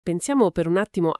Pensiamo per un attimo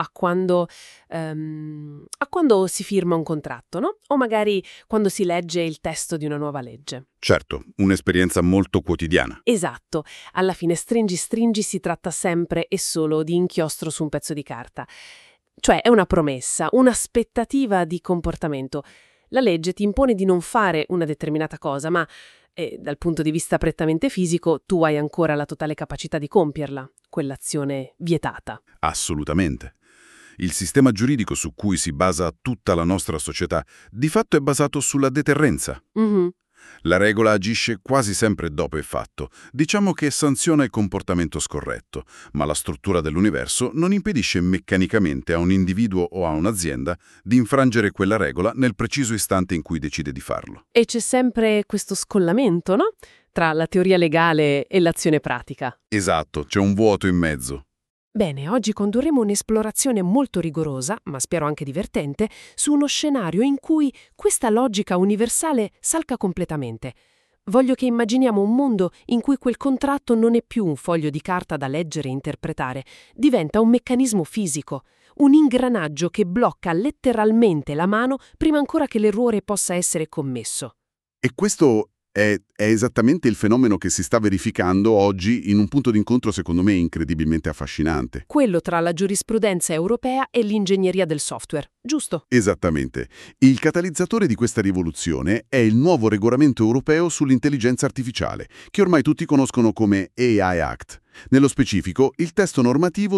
a quando si firma un contratto, no? O magari quando si legge il testo di una nuova legge. Certo, un'esperienza molto quotidiana. Esatto, alla fine stringi si tratta sempre e solo di inchiostro su un pezzo di carta. Cioè è una promessa, un'aspettativa di comportamento. La legge ti impone di non fare una determinata cosa, ma dal punto di vista prettamente fisico tu hai ancora la totale capacità di compierla, quell'azione vietata. Assolutamente. Il sistema giuridico su cui si basa tutta la nostra società, di fatto è basato sulla deterrenza. Mhm. La regola agisce quasi sempre dopo è fatto. Diciamo che sanziona il comportamento scorretto, ma la struttura dell'universo non impedisce meccanicamente a un individuo o a un'azienda di infrangere quella regola nel preciso istante in cui decide di farlo. E c'è sempre questo scollamento, no? Tra la teoria legale e l'azione pratica. Esatto, c'è un vuoto in mezzo. Bene, oggi condurremo un'esplorazione molto rigorosa, ma spero anche divertente, su uno scenario in cui questa logica universale salca completamente. Voglio che immaginiamo un mondo in cui quel contratto non è più un foglio di carta da leggere e interpretare, diventa un meccanismo fisico, un ingranaggio che blocca letteralmente la mano prima ancora che l'errore possa essere commesso. E questo è esattamente il fenomeno che si sta verificando oggi in un punto d'incontro secondo me incredibilmente affascinante. Quello tra la giurisprudenza europea e l'ingegneria del software, giusto? Esattamente. Il catalizzatore di questa rivoluzione è il nuovo regolamento europeo sull'intelligenza artificiale, che ormai tutti conoscono come AI Act. Nello specifico, il testo normativo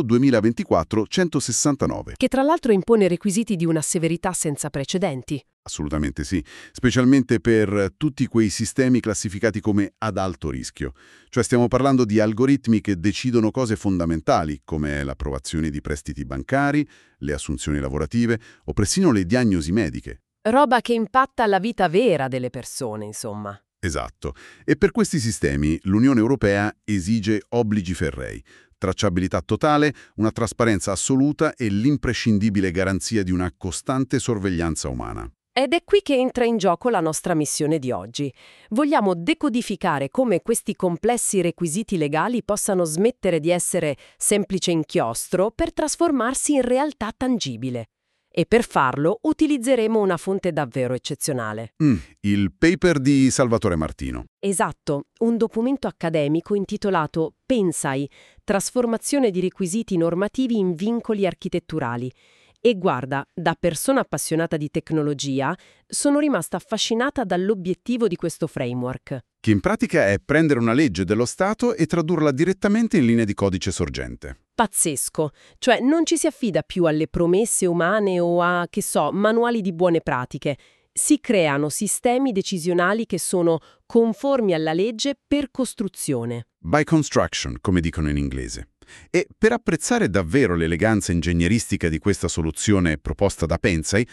2024-169. Che tra l'altro impone requisiti di una severità senza precedenti. Assolutamente sì, specialmente per tutti quei sistemi classificati come ad alto rischio. Cioè stiamo parlando di algoritmi che decidono cose fondamentali, come l'approvazione di prestiti bancari, le assunzioni lavorative o persino le diagnosi mediche. Roba che impatta la vita vera delle persone, insomma. Esatto. E per questi sistemi l'Unione Europea esige obblighi ferrei, tracciabilità totale, una trasparenza assoluta e l'imprescindibile garanzia di una costante sorveglianza umana. Ed è qui che entra in gioco la nostra missione di oggi. Vogliamo decodificare come questi complessi requisiti legali possano smettere di essere semplice inchiostro per trasformarsi in realtà tangibile. E per farlo utilizzeremo una fonte davvero eccezionale. Il paper di Salvatore Martino. Esatto, un documento accademico intitolato Pensai, trasformazione di requisiti normativi in vincoli architetturali. E guarda, da persona appassionata di tecnologia, sono rimasta affascinata dall'obiettivo di questo framework. Che in pratica è prendere una legge dello Stato e tradurla direttamente in linee di codice sorgente. Pazzesco, cioè non ci si affida più alle promesse umane o a, che so, manuali di buone pratiche. Si creano sistemi decisionali che sono conformi alla legge per costruzione. By construction, come dicono in inglese. E per apprezzare davvero l'eleganza ingegneristica di questa soluzione proposta da Pensai,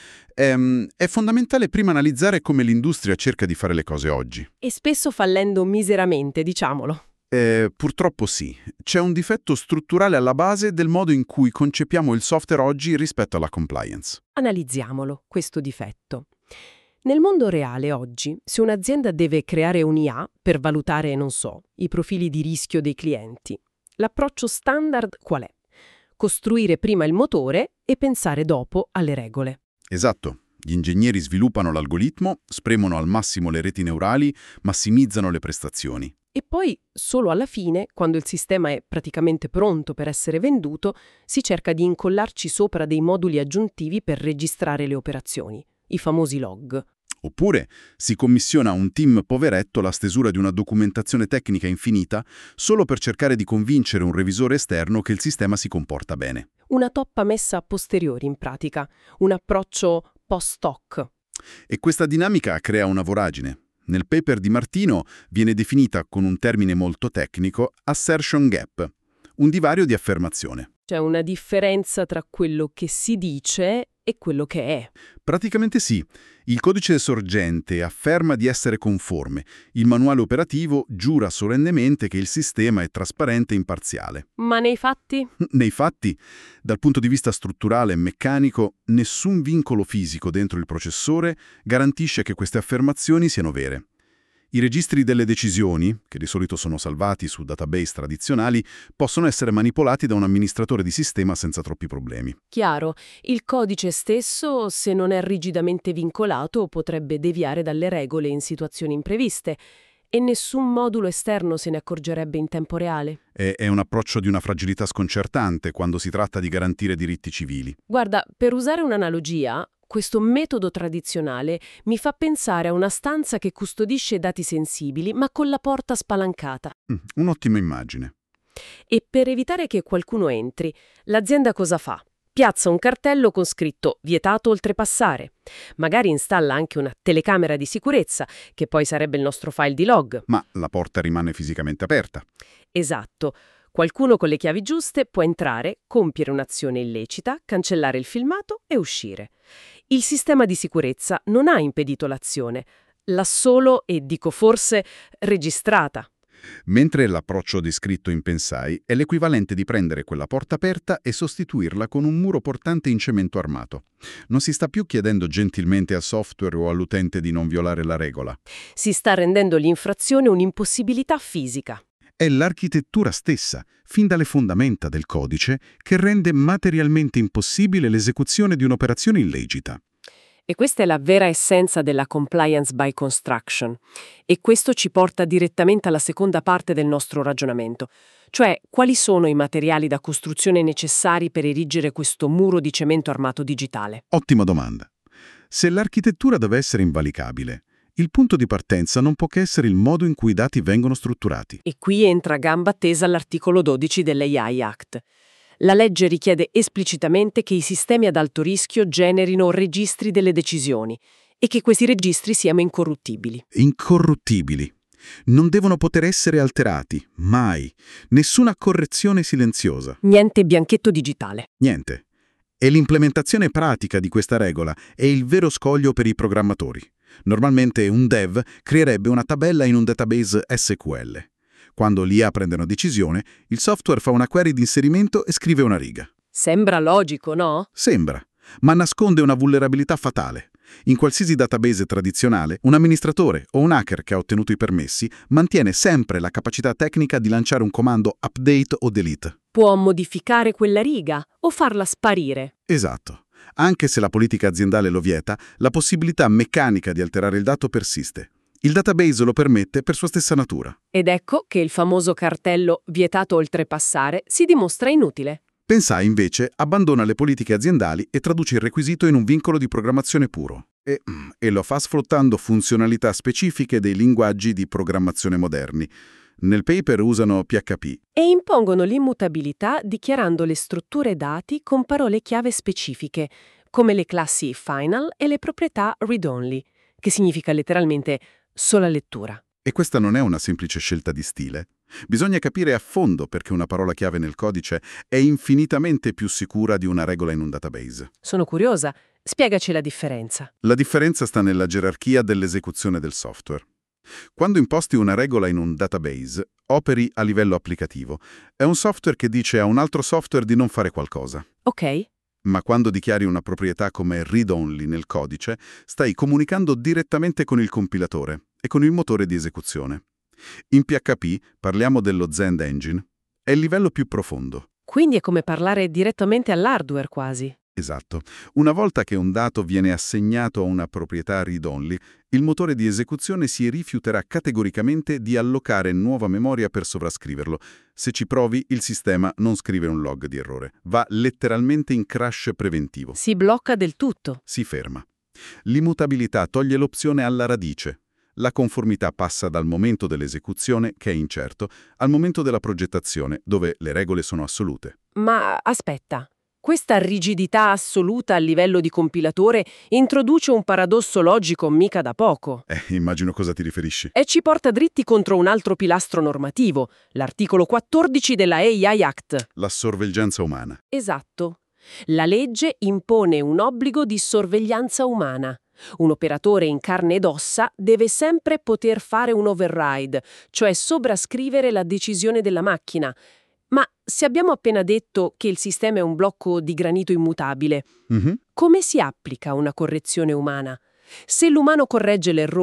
è fondamentale prima analizzare come l'industria cerca di fare le cose oggi. E spesso fallendo miseramente, diciamolo. Purtroppo sì. C'è un difetto strutturale alla base del modo in cui concepiamo il software oggi rispetto alla compliance. Analizziamolo, questo difetto. Nel mondo reale oggi, se un'azienda deve creare un'IA per valutare, non so, i profili di rischio dei clienti, l'approccio standard qual è? Costruire prima il motore e pensare dopo alle regole. Esatto. Gli ingegneri sviluppano l'algoritmo, spremono al massimo le reti neurali, massimizzano le prestazioni. E poi, solo alla fine, quando il sistema è praticamente pronto per essere venduto, si cerca di incollarci sopra dei moduli aggiuntivi per registrare le operazioni, i famosi log. Oppure si commissiona a un team poveretto la stesura di una documentazione tecnica infinita solo per cercare di convincere un revisore esterno che il sistema si comporta bene. Una toppa messa a posteriori in pratica, un approccio post-hoc. E questa dinamica crea una voragine. Nel paper di Martino viene definita con un termine molto tecnico assertion gap, un divario di affermazione. C'è una differenza tra quello che si dice e quello che è. Praticamente sì. Il codice sorgente afferma di essere conforme. Il manuale operativo giura solennemente che il sistema è trasparente e imparziale. Ma nei fatti? Nei fatti, dal punto di vista strutturale e meccanico, nessun vincolo fisico dentro il processore garantisce che queste affermazioni siano vere. I registri delle decisioni, che di solito sono salvati su database tradizionali, possono essere manipolati da un amministratore di sistema senza troppi problemi. Chiaro, il codice stesso, se non è rigidamente vincolato, potrebbe deviare dalle regole in situazioni impreviste e nessun modulo esterno se ne accorgerebbe in tempo reale. È un approccio di una fragilità sconcertante quando si tratta di garantire diritti civili. Guarda, per usare un'analogia, questo metodo tradizionale mi fa pensare a una stanza che custodisce dati sensibili, ma con la porta spalancata. Un'ottima immagine. E per evitare che qualcuno entri, l'azienda cosa fa? Piazza un cartello con scritto «Vietato oltrepassare». Magari installa anche una telecamera di sicurezza, che poi sarebbe il nostro file di log. Ma la porta rimane fisicamente aperta. Esatto. Qualcuno con le chiavi giuste può entrare, compiere un'azione illecita, cancellare il filmato e uscire. Il sistema di sicurezza non ha impedito l'azione, l'ha solo, e dico forse, registrata. Mentre l'approccio descritto in Pensai è l'equivalente di prendere quella porta aperta e sostituirla con un muro portante in cemento armato. Non si sta più chiedendo gentilmente al software o all'utente di non violare la regola. Si sta rendendo l'infrazione un'impossibilità fisica. È l'architettura stessa, fin dalle fondamenta del codice, che rende materialmente impossibile l'esecuzione di un'operazione illecita. E questa è la vera essenza della compliance by construction. E questo ci porta direttamente alla seconda parte del nostro ragionamento. Cioè, quali sono i materiali da costruzione necessari per erigere questo muro di cemento armato digitale? Ottima domanda. Se l'architettura deve essere invalicabile, il punto di partenza non può che essere il modo in cui i dati vengono strutturati. E qui entra a gamba tesa l'articolo 12 dell'AI Act. La legge richiede esplicitamente che i sistemi ad alto rischio generino registri delle decisioni e che questi registri siano incorruttibili. Incorruttibili. Non devono poter essere alterati, mai. Nessuna correzione silenziosa. Niente bianchetto digitale. Niente. E l'implementazione pratica di questa regola è il vero scoglio per i programmatori. Normalmente un dev creerebbe una tabella in un database SQL. Quando l'IA prende una decisione, il software fa una query di inserimento e scrive una riga. Sembra logico, no? Sembra, ma nasconde una vulnerabilità fatale. In qualsiasi database tradizionale, un amministratore o un hacker che ha ottenuto i permessi mantiene sempre la capacità tecnica di lanciare un comando update o delete. Può modificare quella riga o farla sparire. Esatto. Anche se la politica aziendale lo vieta, la possibilità meccanica di alterare il dato persiste. Il database lo permette per sua stessa natura. Ed ecco che il famoso cartello «Vietato oltrepassare» si dimostra inutile. Pensai invece abbandona le politiche aziendali e traduce il requisito in un vincolo di programmazione puro. E lo fa sfruttando funzionalità specifiche dei linguaggi di programmazione moderni. Nel paper usano PHP. E impongono l'immutabilità dichiarando le strutture dati con parole chiave specifiche, come le classi final e le proprietà read-only, che significa letteralmente sola lettura. E questa non è una semplice scelta di stile. Bisogna capire a fondo perché una parola chiave nel codice è infinitamente più sicura di una regola in un database. Sono curiosa. Spiegaci la differenza. La differenza sta nella gerarchia dell'esecuzione del software. Quando imposti una regola in un database, operi a livello applicativo. È un software che dice a un altro software di non fare qualcosa. Ok. Ma quando dichiari una proprietà come read-only nel codice, stai comunicando direttamente con il compilatore e con il motore di esecuzione. In PHP parliamo dello Zend Engine. È il livello più profondo. Quindi è come parlare direttamente all'hardware quasi. Esatto. Una volta che un dato viene assegnato a una proprietà read-only, il motore di esecuzione si rifiuterà categoricamente di allocare nuova memoria per sovrascriverlo. Se ci provi, il sistema non scrive un log di errore. Va letteralmente in crash preventivo. Si blocca del tutto. Si ferma. L'immutabilità toglie l'opzione alla radice. La conformità passa dal momento dell'esecuzione, che è incerto, al momento della progettazione, dove le regole sono assolute. Ma aspetta. Questa rigidità assoluta a livello di compilatore introduce un paradosso logico mica da poco. Immagino cosa ti riferisci. E ci porta dritti contro un altro pilastro normativo, l'articolo 14 della AI Act. La sorveglianza umana. Esatto. La legge impone un obbligo di sorveglianza umana. Un operatore in carne ed ossa deve sempre poter fare un override, cioè sovrascrivere la decisione della macchina. Ma se abbiamo appena detto che il sistema è un blocco di granito immutabile, come si applica una correzione umana? Se l'umano corregge l'errore,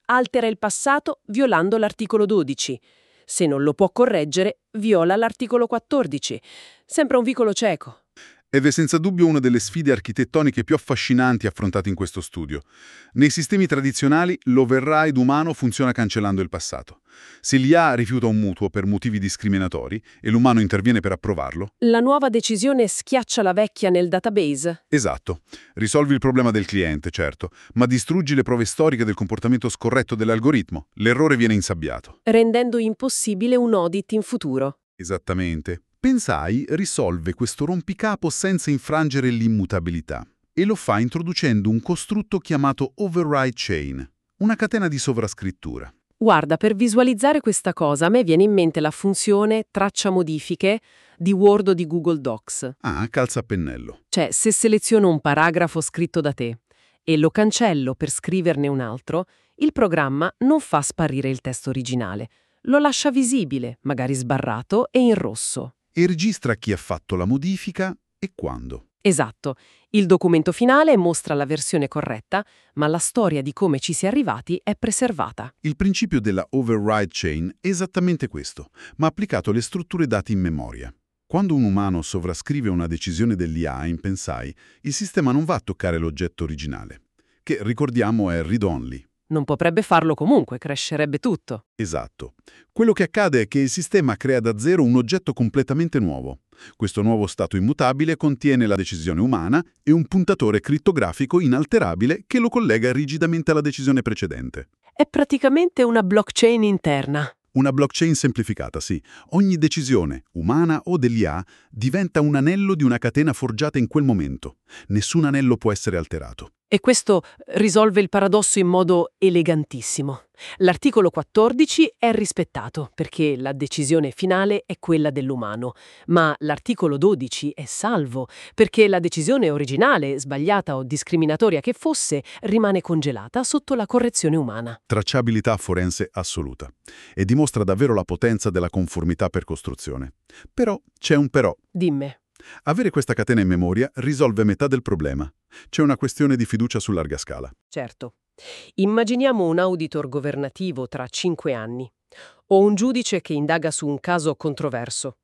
altera il passato violando l'articolo 12. Se non lo può correggere, viola l'articolo 14. Sembra un vicolo cieco. Ed è senza dubbio una delle sfide architettoniche più affascinanti affrontate in questo studio. Nei sistemi tradizionali l'override umano funziona cancellando il passato. Se l'IA rifiuta un mutuo per motivi discriminatori e l'umano interviene per approvarlo... La nuova decisione schiaccia la vecchia nel database? Esatto. Risolvi il problema del cliente, certo, ma distruggi le prove storiche del comportamento scorretto dell'algoritmo. L'errore viene insabbiato. Rendendo impossibile un audit in futuro. Esattamente. Pensai risolve questo rompicapo senza infrangere l'immutabilità e lo fa introducendo un costrutto chiamato override chain, una catena di sovrascrittura. Guarda, per visualizzare questa cosa a me viene in mente la funzione traccia modifiche di Word o di Google Docs. Ah, calza a pennello. Cioè, se seleziono un paragrafo scritto da te e lo cancello per scriverne un altro, il programma non fa sparire il testo originale. Lo lascia visibile, magari sbarrato e in rosso. E registra chi ha fatto la modifica e quando. Esatto. Il documento finale mostra la versione corretta, ma la storia di come ci si è arrivati è preservata. Il principio della override chain è esattamente questo, ma applicato alle strutture dati in memoria. Quando un umano sovrascrive una decisione dell'IA in Pensai, il sistema non va a toccare l'oggetto originale, che ricordiamo è read-only. Non potrebbe farlo comunque, crescerebbe tutto. Esatto. Quello che accade è che il sistema crea da zero un oggetto completamente nuovo. Questo nuovo stato immutabile contiene la decisione umana e un puntatore crittografico inalterabile che lo collega rigidamente alla decisione precedente. È praticamente una blockchain interna. Una blockchain semplificata, sì. Ogni decisione, umana o dell'IA, diventa un anello di una catena forgiata in quel momento. Nessun anello può essere alterato. E questo risolve il paradosso in modo elegantissimo. L'articolo 14 è rispettato perché la decisione finale è quella dell'umano, ma l'articolo 12 è salvo perché la decisione originale, sbagliata o discriminatoria che fosse, rimane congelata sotto la correzione umana. Tracciabilità forense assoluta. E dimostra davvero la potenza della conformità per costruzione. Però c'è un però. Dimmi. Avere questa catena in memoria risolve metà del problema. C'è una questione di fiducia su larga scala. Certo. Immaginiamo un auditor governativo tra 5 anni o un giudice che indaga su un caso controverso.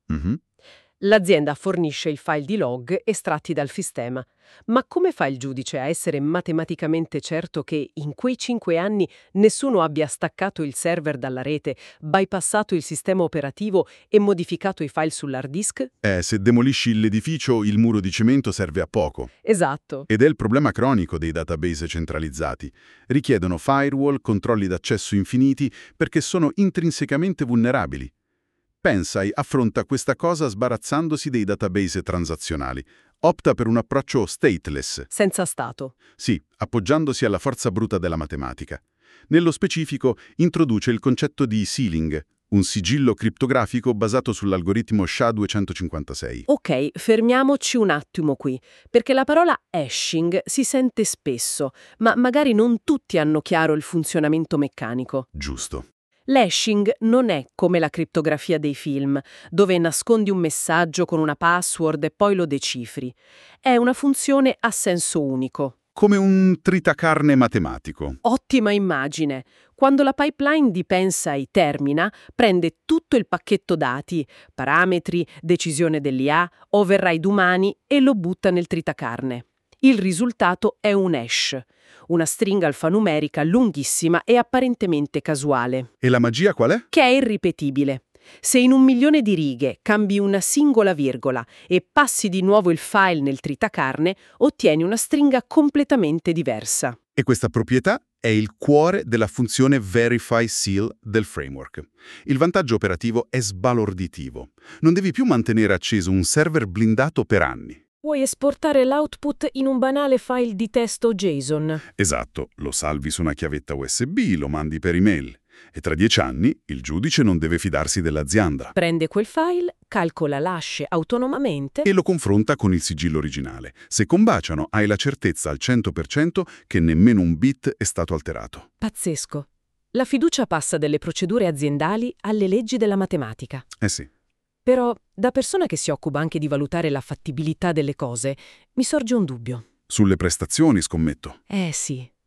L'azienda fornisce il file di log estratti dal sistema, ma come fa il giudice a essere matematicamente certo che in quei 5 anni nessuno abbia staccato il server dalla rete, bypassato il sistema operativo e modificato i file sull'hard disk? Se demolisci l'edificio, il muro di cemento serve a poco. Esatto. Ed è il problema cronico dei database centralizzati. Richiedono firewall, controlli d'accesso infiniti, perché sono intrinsecamente vulnerabili. Pensai affronta questa cosa sbarazzandosi dei database transazionali. Opta per un approccio stateless. Senza stato. Sì, appoggiandosi alla forza bruta della matematica. Nello specifico, introduce il concetto di sealing, un sigillo criptografico basato sull'algoritmo SHA-256. Ok, fermiamoci un attimo qui, perché la parola hashing si sente spesso, ma magari non tutti hanno chiaro il funzionamento meccanico. Giusto. L'hashing non è come la crittografia dei film, dove nascondi un messaggio con una password e poi lo decifri. È una funzione a senso unico. Come un tritacarne matematico. Ottima immagine. Quando la pipeline di Pensai termina, prende tutto il pacchetto dati, parametri, decisione dell'IA, override umani e lo butta nel tritacarne. Il risultato è un hash, una stringa alfanumerica lunghissima e apparentemente casuale. E la magia qual è? Che è irripetibile. Se in 1.000.000 di righe cambi una singola virgola e passi di nuovo il file nel tritacarne, ottieni una stringa completamente diversa. E questa proprietà è il cuore della funzione Verify Seal del framework. Il vantaggio operativo è sbalorditivo. Non devi più mantenere acceso un server blindato per anni. Puoi esportare l'output in un banale file di testo JSON. Esatto, lo salvi su una chiavetta USB, lo mandi per email. E tra 10 anni il giudice non deve fidarsi dell'azienda. Prende quel file, calcola l'hash autonomamente E lo confronta con il sigillo originale. Se combaciano, hai la certezza al 100% che nemmeno un bit è stato alterato. Pazzesco. La fiducia passa dalle procedure aziendali alle leggi della matematica. Eh sì. Però, da persona che si occupa anche di valutare la fattibilità delle cose, mi sorge un dubbio. Sulle prestazioni, scommetto. Sì.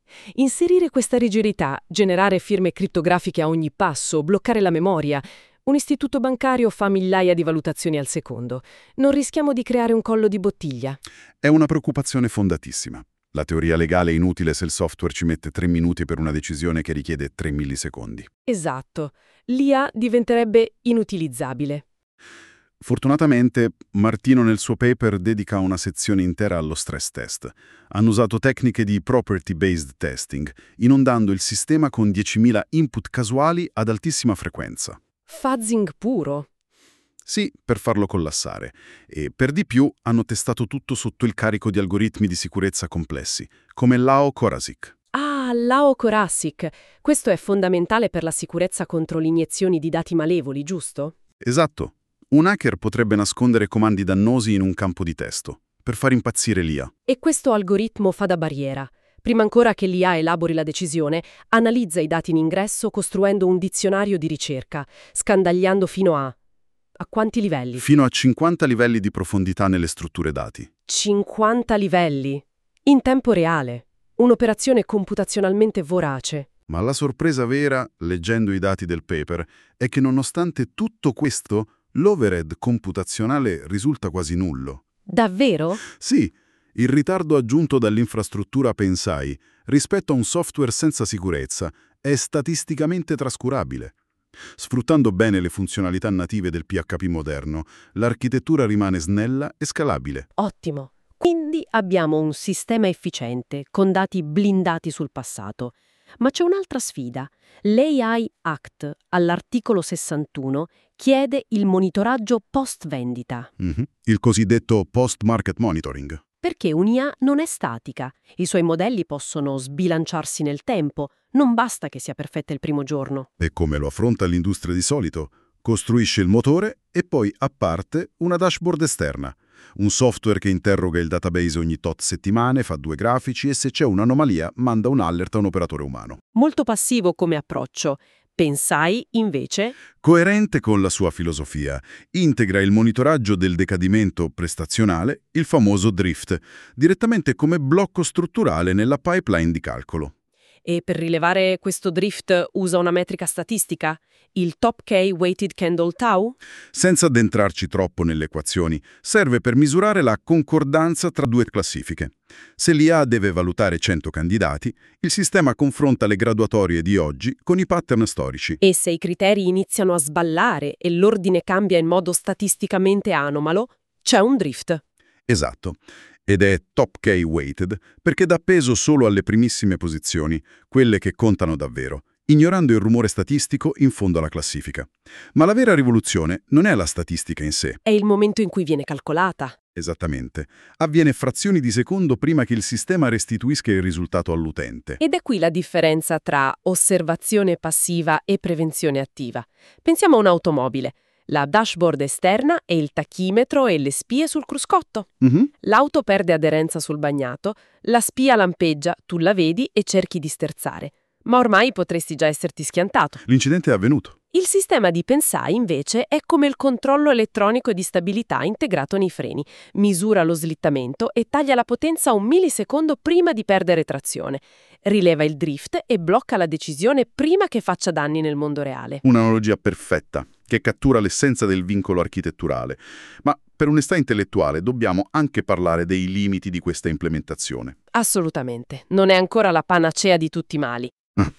Inserire questa rigidità, generare firme crittografiche a ogni passo, bloccare la memoria. Un istituto bancario fa migliaia di valutazioni al secondo. Non rischiamo di creare un collo di bottiglia? È una preoccupazione fondatissima. La teoria legale è inutile se il software ci mette 3 minuti per una decisione che richiede 3 millisecondi. Esatto. L'IA diventerebbe inutilizzabile. Fortunatamente, Martino nel suo paper dedica una sezione intera allo stress test. Hanno usato tecniche di property-based testing, inondando il sistema con 10.000 input casuali ad altissima frequenza. Fuzzing puro. Sì, per farlo collassare. E per di più hanno testato tutto sotto il carico di algoritmi di sicurezza complessi, come l'AO Corazic. Ah, l'AO Corazic. Questo è fondamentale per la sicurezza contro le iniezioni di dati malevoli, giusto? Esatto. Un hacker potrebbe nascondere comandi dannosi in un campo di testo, per far impazzire l'IA. E questo algoritmo fa da barriera. Prima ancora che l'IA elabori la decisione, analizza i dati in ingresso costruendo un dizionario di ricerca, scandagliando fino a quanti livelli? Fino a 50 livelli di profondità nelle strutture dati. 50 livelli. In tempo reale. Un'operazione computazionalmente vorace. Ma la sorpresa vera, leggendo i dati del paper, è che nonostante tutto questo, l'overhead computazionale risulta quasi nullo. Davvero? Sì, il ritardo aggiunto dall'infrastruttura Pensai rispetto a un software senza sicurezza è statisticamente trascurabile. Sfruttando bene le funzionalità native del PHP moderno, l'architettura rimane snella e scalabile. Ottimo. Quindi abbiamo un sistema efficiente, con dati blindati sul passato. Ma c'è un'altra sfida. L'AI Act, all'articolo 61, chiede il monitoraggio post-vendita. Il cosiddetto post-market monitoring. Perché un'IA non è statica. I suoi modelli possono sbilanciarsi nel tempo. Non basta che sia perfetta il primo giorno. E come lo affronta l'industria di solito? Costruisce il motore e poi, a parte, una dashboard esterna. Un software che interroga il database ogni tot settimane, fa 2 grafici e se c'è un'anomalia manda un alert a un operatore umano. Molto passivo come approccio. Pensai, invece, Coerente con la sua filosofia, integra il monitoraggio del decadimento prestazionale, il famoso drift, direttamente come blocco strutturale nella pipeline di calcolo. e per rilevare questo drift usa una metrica statistica, il Top K Weighted Candle Tau? Senza addentrarci troppo nelle equazioni, serve per misurare la concordanza tra 2 classifiche. Se l'IA deve valutare 100 candidati, il sistema confronta le graduatorie di oggi con i pattern storici. E se i criteri iniziano a sballare e l'ordine cambia in modo statisticamente anomalo, c'è un drift. Esatto. Ed è top K weighted perché dà peso solo alle primissime posizioni, quelle che contano davvero, ignorando il rumore statistico in fondo alla classifica. Ma la vera rivoluzione non è la statistica in sé. È il momento in cui viene calcolata. Esattamente. Avviene frazioni di secondo prima che il sistema restituisca il risultato all'utente. Ed è qui la differenza tra osservazione passiva e prevenzione attiva. Pensiamo a un'automobile. La dashboard esterna e il tachimetro e le spie sul cruscotto. L'auto perde aderenza sul bagnato, la spia lampeggia, tu la vedi e cerchi di sterzare. Ma ormai potresti già esserti schiantato. L'incidente è avvenuto. Il sistema di Pensai, invece, è come il controllo elettronico di stabilità integrato nei freni. Misura lo slittamento e taglia la potenza 1 millisecondo prima di perdere trazione. Rileva il drift e blocca la decisione prima che faccia danni nel mondo reale. Un'analogia perfetta, che cattura l'essenza del vincolo architetturale. Ma per onestà intellettuale dobbiamo anche parlare dei limiti di questa implementazione. Assolutamente. Non è ancora la panacea di tutti i mali.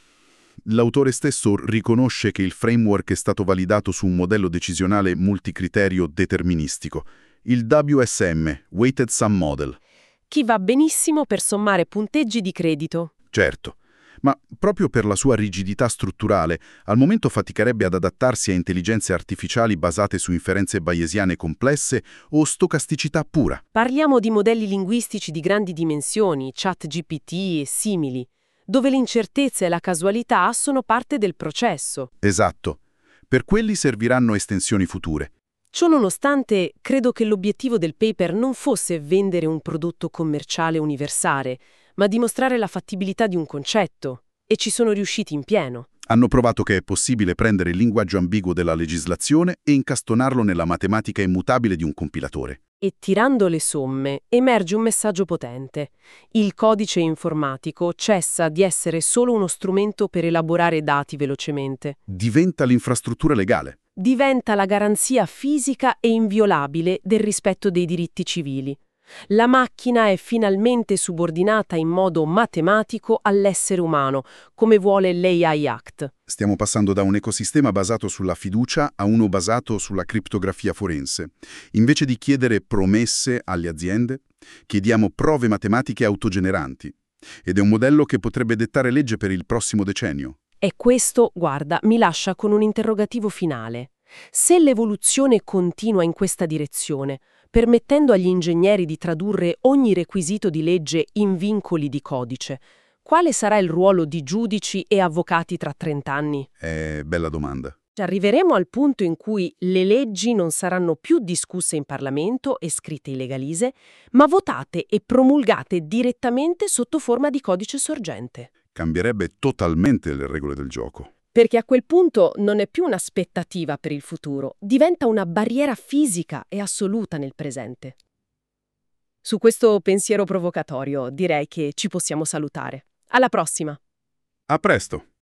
L'autore stesso riconosce che il framework è stato validato su un modello decisionale multicriterio deterministico, il WSM, Weighted Sum Model. Chi va benissimo per sommare punteggi di credito. Certo, ma proprio per la sua rigidità strutturale, al momento faticherebbe ad adattarsi a intelligenze artificiali basate su inferenze bayesiane complesse o stocasticità pura. Parliamo di modelli linguistici di grandi dimensioni, ChatGPT e simili, dove l'incertezza e la casualità sono parte del processo. Esatto. Per quelli serviranno estensioni future. Ciononostante, credo che l'obiettivo del paper non fosse vendere un prodotto commerciale universale, ma dimostrare la fattibilità di un concetto. E ci sono riusciti in pieno. Hanno provato che è possibile prendere il linguaggio ambiguo della legislazione e incastonarlo nella matematica immutabile di un compilatore. E tirando le somme emerge un messaggio potente. Il codice informatico cessa di essere solo uno strumento per elaborare dati velocemente. Diventa l'infrastruttura legale. Diventa la garanzia fisica e inviolabile del rispetto dei diritti civili. La macchina è finalmente subordinata in modo matematico all'essere umano, come vuole l'AI Act. Stiamo passando da un ecosistema basato sulla fiducia a uno basato sulla criptografia forense. Invece di chiedere promesse alle aziende, chiediamo prove matematiche autogeneranti. Ed è un modello che potrebbe dettare legge per il prossimo decennio. E questo, guarda, mi lascia con un interrogativo finale. Se l'evoluzione continua in questa direzione, permettendo agli ingegneri di tradurre ogni requisito di legge in vincoli di codice, quale sarà il ruolo di giudici e avvocati tra 30 anni? Bella domanda. Arriveremo al punto in cui le leggi non saranno più discusse in Parlamento e scritte in legalise, ma votate e promulgate direttamente sotto forma di codice sorgente. Cambierebbe totalmente le regole del gioco. Perché a quel punto non è più un'aspettativa per il futuro, diventa una barriera fisica e assoluta nel presente. Su questo pensiero provocatorio direi che ci possiamo salutare. Alla prossima! A presto!